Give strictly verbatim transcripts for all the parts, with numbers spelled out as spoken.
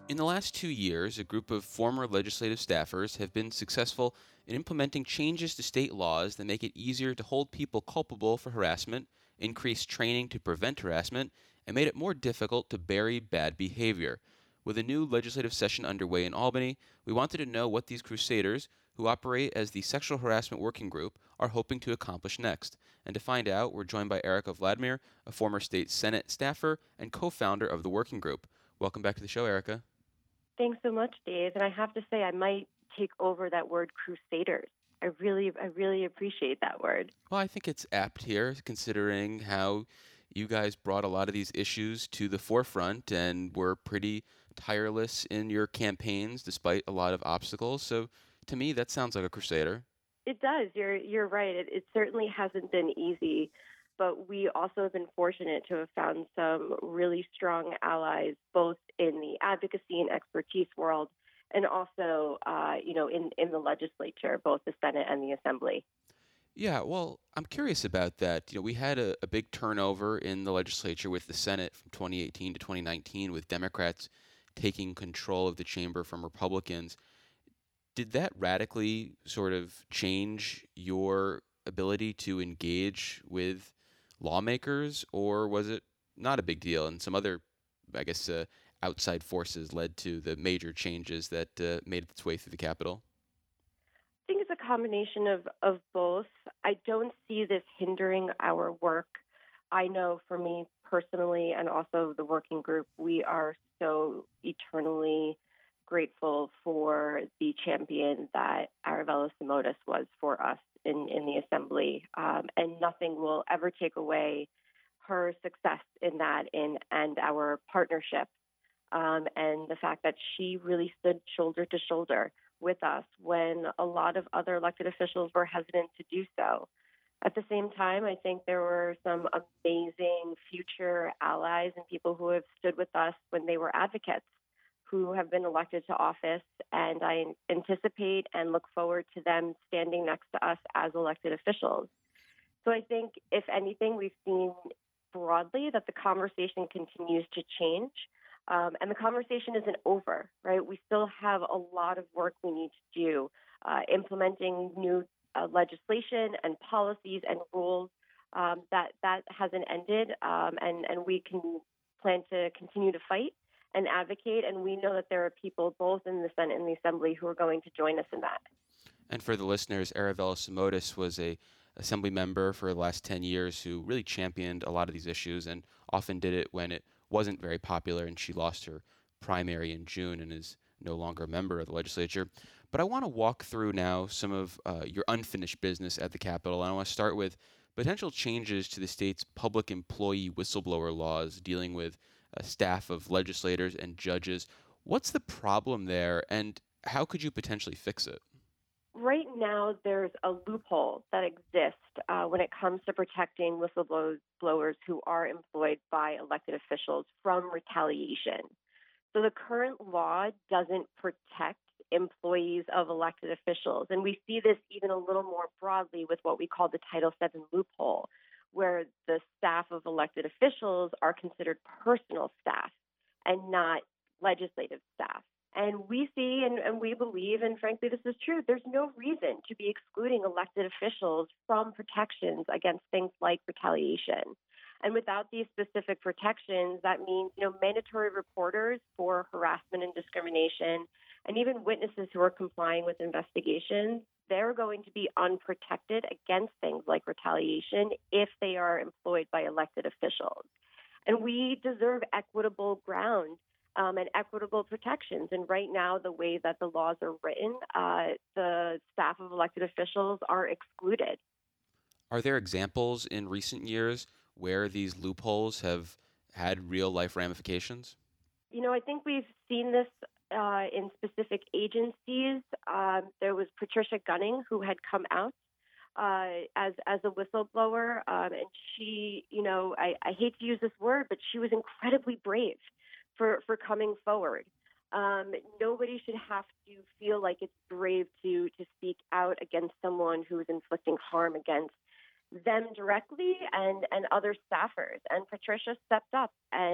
In the last two years, a group of former legislative staffers have been successful in implementing changes to state laws that make it easier to hold people culpable for harassment, increase training to prevent harassment, and made it more difficult to bury bad behavior. With a new legislative session underway in Albany, we wanted to know what these crusaders, who operate as the Sexual Harassment Working Group, are hoping to accomplish next. And to find out, we're joined by Erica Vladimir, a former state Senate staffer and co-founder of the working group. Welcome back to the show, Erica. Thanks so much, Dave. And I have to say, I might take over that word crusaders. I really, I really appreciate that word. Well, I think it's apt here, considering how you guys brought a lot of these issues to the forefront and were pretty tireless in your campaigns despite a lot of obstacles. So to me, that sounds like a crusader. It does. You're, you're right. It, it certainly hasn't been easy. But we also have been fortunate to have found some really strong allies, both in the advocacy and expertise world, and also, uh, you know, in, in the legislature, both the Senate and the Assembly. Yeah, well, I'm curious about that. You know, we had a, a big turnover in the legislature with the Senate from twenty eighteen to twenty nineteen, with Democrats taking control of the chamber from Republicans. Did that radically sort of change your ability to engage with lawmakers, or was it not a big deal and some other, I guess, uh, outside forces led to the major changes that uh, made its way through the Capitol? I think it's a combination of, of both. I don't see this hindering our work. I know for me personally, and also the working group, we are so eternally grateful for the champion that Aravella Simotas was for us in, in the Assembly. Um, and nothing will ever take away her success in that in, and our partnership. Um, and the fact that she really stood shoulder to shoulder with us when a lot of other elected officials were hesitant to do so. At the same time, I think there were some amazing future allies and people who have stood with us when they were advocates, who have been elected to office, and I anticipate and look forward to them standing next to us as elected officials. So I think, if anything, we've seen broadly that the conversation continues to change, um, and the conversation isn't over, right? We still have a lot of work we need to do, uh, implementing new uh, legislation and policies and rules. Um, that that hasn't ended, um, and, and we can plan to continue to fight and advocate, and we know that there are people both in the Senate and the Assembly who are going to join us in that. And for the listeners, Aravella Simotas was a Assembly member for the last ten years who really championed a lot of these issues and often did it when it wasn't very popular, and she lost her primary in June and is no longer a member of the legislature. But I want to walk through now some of uh, your unfinished business at the Capitol, and I want to start with potential changes to the state's public employee whistleblower laws dealing with a staff of legislators and judges. What's the problem there, and how could you potentially fix it? Right now, there's a loophole that exists uh, when it comes to protecting whistleblowers who are employed by elected officials from retaliation. So the current law doesn't protect employees of elected officials, and we see this even a little more broadly with what we call the Title seven loophole, where the staff of elected officials are considered personal staff and not legislative staff. And we see and, and we believe, and frankly, this is true, there's no reason to be excluding elected officials from protections against things like retaliation. And without these specific protections, that means, you know, mandatory reporters for harassment and discrimination, and even witnesses who are complying with investigations, they're going to be unprotected against things like retaliation if they are employed by elected officials. And we deserve equitable ground um, and equitable protections. And right now, the way that the laws are written, uh, the staff of elected officials are excluded. Are there examples in recent years where these loopholes have had real-life ramifications? You know, I think we've seen this uh, in specific agencies. Um, there was Patricia Gunning, who had come out uh, as as a whistleblower, um, and she, you know, I, I hate to use this word, but she was incredibly brave for, for coming forward. Um, nobody should have to feel like it's brave to to speak out against someone who is inflicting harm against them directly and, and other staffers. And Patricia stepped up and made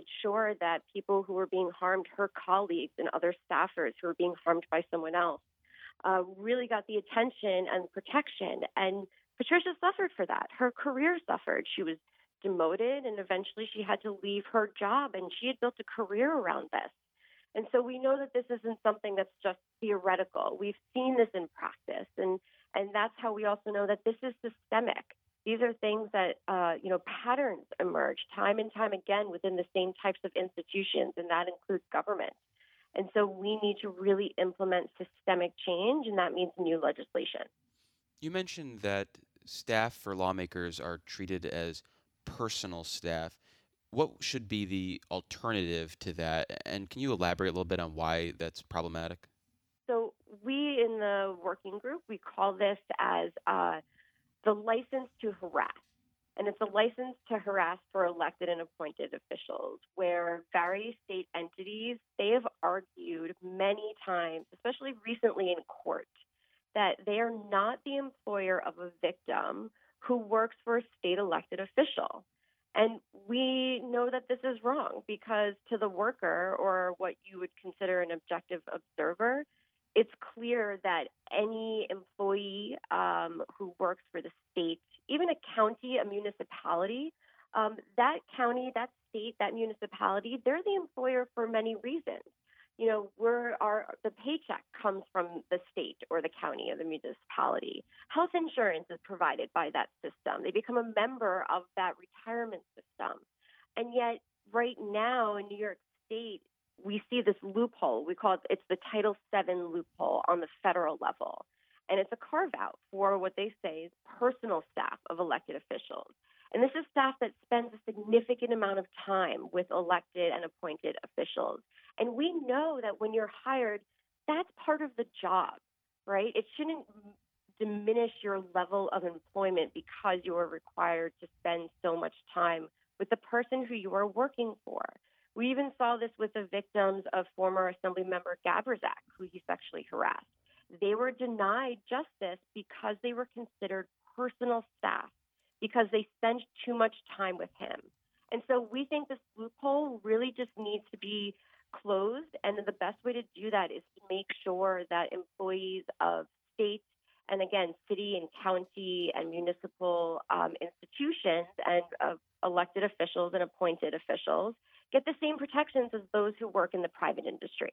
sure that people who were being harmed, her colleagues and other staffers who were being harmed by someone else, uh, really got the attention and protection. And Patricia suffered for that. Her career suffered. She was demoted, and eventually she had to leave her job, and she had built a career around this. And so we know that this isn't something that's just theoretical. We've seen this in practice, and and that's how we also know that this is systemic. These are things that, uh, you know, patterns emerge time and time again within the same types of institutions, and that includes government. And so we need to really implement systemic change, and that means new legislation. You mentioned that staff for lawmakers are treated as personal staff. What should be the alternative to that? And can you elaborate a little bit on why that's problematic? So we in the working group, we call this as uh, the license to harass. And it's a license to harass for elected and appointed officials, where various state entities, they have argued many times, especially recently in court, that they are not the employer of a victim who works for a state elected official. And we know that this is wrong because to the worker, or what you would consider an objective observer, it's clear that any employee um, who works for the state, even a county, a municipality, um, that county, that state, that municipality, they're the employer for many reasons. You know, we're our the paycheck comes from the state or the county or the municipality. Health insurance is provided by that system. They become a member of that retirement system. And yet, right now in New York State, we see this loophole. We call it, it's the Title seven loophole on the federal level. And it's a carve out for what they say is personal staff of elected officials. And this is staff that spends a significant amount of time with elected and appointed officials. And we know that when you're hired, that's part of the job, right? It shouldn't diminish your level of employment because you are required to spend so much time with the person who you are working for. We even saw this with the victims of former Assemblymember Gabrizak, who he sexually harassed. They were denied justice because they were considered personal staff, because they spent too much time with him. And so we think this loophole really just needs to be closed. And the best way to do that is to make sure that employees of state and, again, city and county and municipal um, institutions and uh, elected officials and appointed officials get the same protections as those who work in the private industry.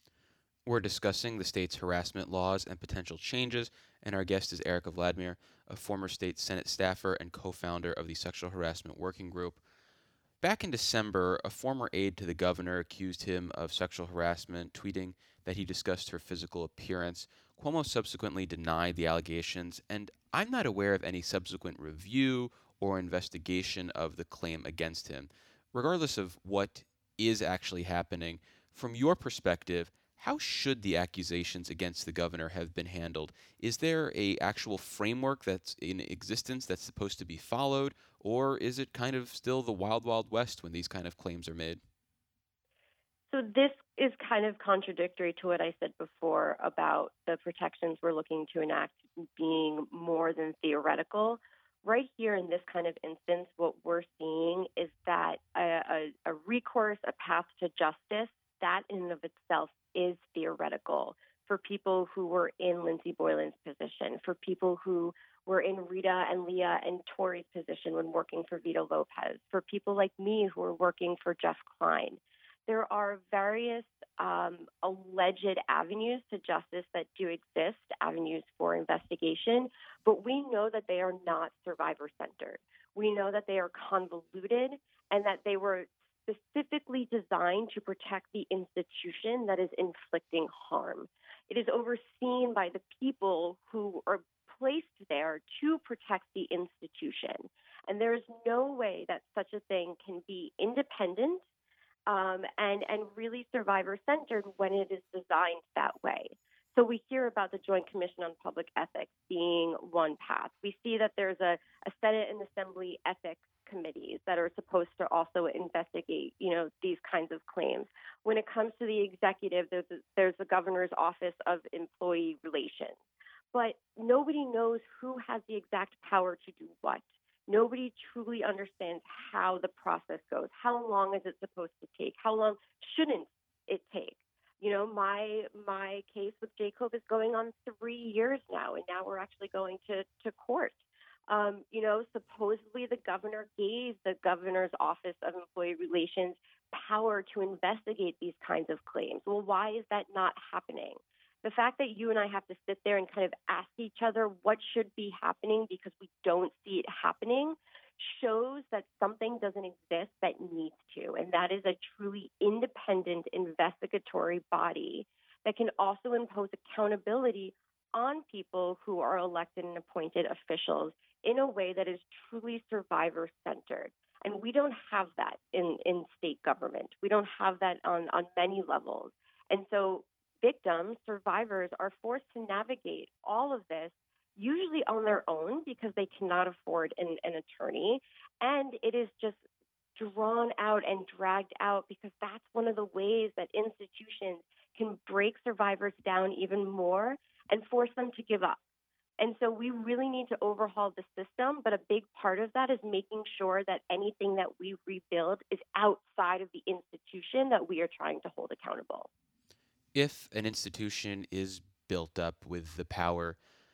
We're discussing the state's harassment laws and potential changes, and our guest is Erica Vladimir, a former state Senate staffer and co-founder of the Sexual Harassment Working Group. Back in December, a former aide to the governor accused him of sexual harassment, tweeting that he discussed her physical appearance. Cuomo subsequently denied the allegations, and I'm not aware of any subsequent review or investigation of the claim against him. Regardless of what is actually happening, from your perspective, how should the accusations against the governor have been handled? Is there a actual framework that's in existence that's supposed to be followed, or is it kind of still the wild, wild west when these kind of claims are made? So this is kind of contradictory to what I said before about the protections we're looking to enact being more than theoretical. Right here in this kind of instance, what we're seeing is that a, a, a recourse, a path to justice, that in and of itself is theoretical for people who were in Lindsey Boylan's position, for people who were in Rita and Leah and Tori's position when working for Vito Lopez, for people like me who are working for Jeff Klein. There are various um, alleged avenues to justice that do exist, avenues for investigation, but we know that they are not survivor-centered. We know that they are convoluted and that they were specifically designed to protect the institution that is inflicting harm. It is overseen by the people who are placed there to protect the institution. And there is no way that such a thing can be independent um, and, and really survivor-centered when it is designed that way. So we hear about the Joint Commission on Public Ethics being one path. We see that there's a, a Senate and Assembly ethics committees that are supposed to also investigate, you know, these kinds of claims. When it comes to the executive, there's, a, there's the governor's office of employee relations. But nobody knows who has the exact power to do what. Nobody truly understands how the process goes. How long is it supposed to take? How long shouldn't it take? You know, my my case with Jacob is going on three years now, and now we're actually going to, to court. Um, you know, supposedly the governor gave the governor's Office of Employee Relations power to investigate these kinds of claims. Well, why is that not happening? The fact that you and I have to sit there and kind of ask each other what should be happening because we don't see it happening shows that something doesn't exist that needs to. And that is a truly independent investigatory body that can also impose accountability on people who are elected and appointed officials in a way that is truly survivor-centered. And we don't have that in, in state government. We don't have that on, on many levels. And so victims, survivors, are forced to navigate all of this usually on their own because they cannot afford an, an attorney. And it is just drawn out and dragged out because that's one of the ways that institutions can break survivors down even more and force them to give up. And so we really need to overhaul the system, but a big part of that is making sure that anything that we rebuild is outside of the institution that we are trying to hold accountable. If an institution is built up with the power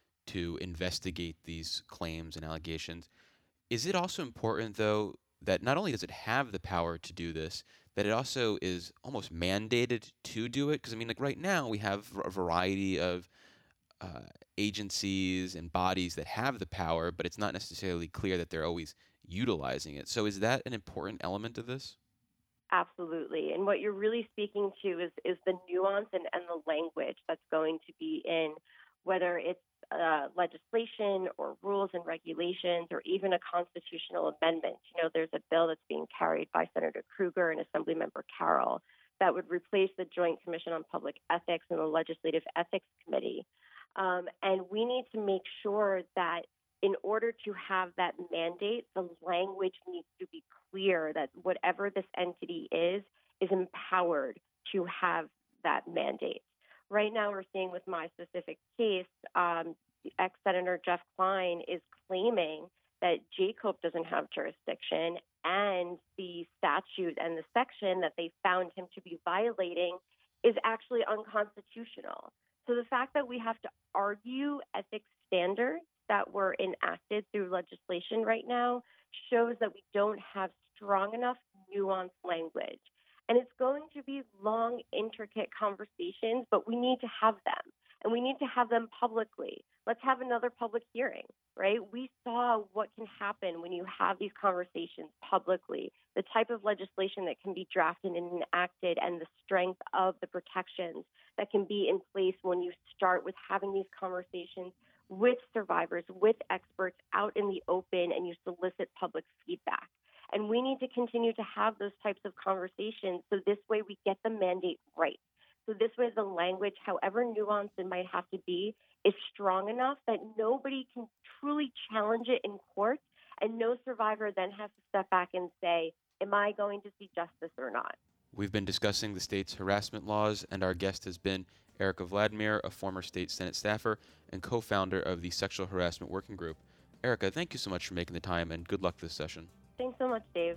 to investigate these claims and allegations, is it also important, though, that not only does it have the power to do this, that it also is almost mandated to do it? Because, I mean, like right now we have a variety of uh, agencies and bodies that have the power, but it's not necessarily clear that they're always utilizing it. So is that an important element of this? Absolutely. And what you're really speaking to is, is the nuance and, and the language that's going to be in whether it's uh, legislation or rules and regulations or even a constitutional amendment. You know, there's a bill that's being carried by Senator Krueger and Assemblymember Carroll that would replace the Joint Commission on Public Ethics and the Legislative Ethics Committee. Um, and we need to make sure that in order to have that mandate, the language needs to be clear that whatever this entity is, is empowered to have that mandate. Right now, we're seeing with my specific case, um, ex-Senator Jeff Klein is claiming that Jacob doesn't have jurisdiction, and the statute and the section that they found him to be violating is actually unconstitutional. So the fact that we have to argue ethics standards that were enacted through legislation right now shows that we don't have strong enough nuanced language. And it's going to be long, intricate conversations, but we need to have them. And we need to have them publicly. Let's have another public hearing, right? We saw what can happen when you have these conversations publicly, the type of legislation that can be drafted and enacted, and the strength of the protections that can be in place when you start with having these conversations with survivors, with experts out in the open, and you solicit public feedback. And we need to continue to have those types of conversations so this way we get the mandate right. So this way the language, however nuanced it might have to be, is strong enough that nobody can truly challenge it in court, and no survivor then has to step back and say, am I going to see justice or not? We've been discussing the state's harassment laws, and our guest has been Erica Vladimir, a former state Senate staffer and co-founder of the Sexual Harassment Working Group. Erica, thank you so much for making the time, and good luck this session. Thanks so much, Dave.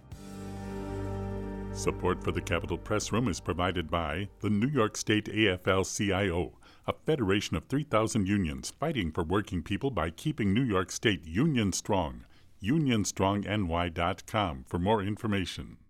Support for the Capitol Press Room is provided by the New York State A F L C I O, a federation of three thousand unions fighting for working people by keeping New York State union strong. union strong N Y dot com for more information.